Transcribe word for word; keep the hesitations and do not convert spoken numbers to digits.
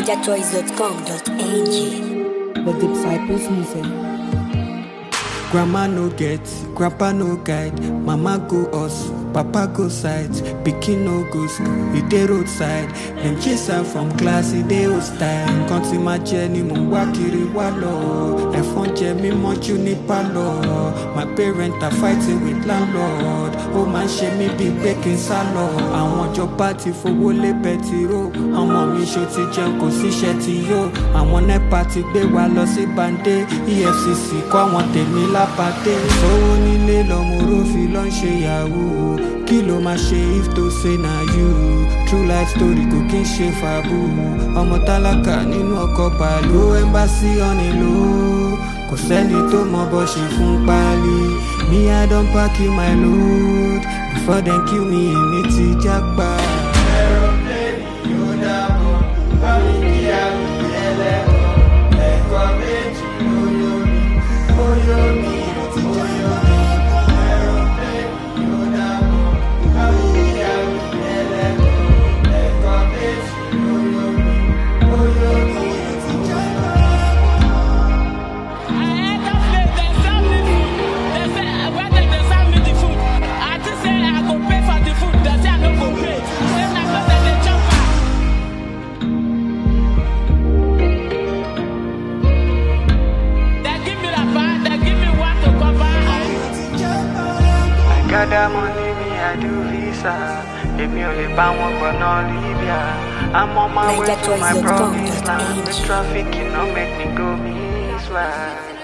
niger choice dot com dot a g. The Disciples Music. Grandma no get, grandpa no guide, mama go us, papa go sight, pikin no go school, e dey roadside, dem chase am from class, e dey hostile, nǹkan tí máa jẹ ni mò ń wá kiri wá lọ, ẹ̀fọn jẹ mí mọ́jú ní pálọ̀, my parents are fighting with landlord, ó máa ń ṣe mí bíi pé kí n sá lọ, àwọn ìjọba ti fowó lé bẹtiró, ọmọ mi ṣó ti jẹun kò síṣẹ́ ti yó, àwọn nepa ti gbé wa lọ sí bande, E F C C kọ́ àwọn tèmi lá pàdé sówó nílé lọmọ orófin ló ń ṣe yahoo kí ló máa ṣe if to say na you true life story kò kí n ṣe fàbù ọmọ tálákà nínú ọkọ̀ bàálù embassy on a low kò sẹ́ni tó mọ bó ṣe fún páálí me I don pack in my load before dem kill me èmi ti jápa. aeroplane yóò dábọ̀ bá mi kí àrùn ẹlẹ́kọ̀ọ́ ẹ̀kọ́ méjì lóyún mi lóyún mi. Gather money, me I do visa. Èmi ò lè bá wọn gbọ̀nà Libya. I'm on my way to my promised land. The traffic, you know, make me go miss right.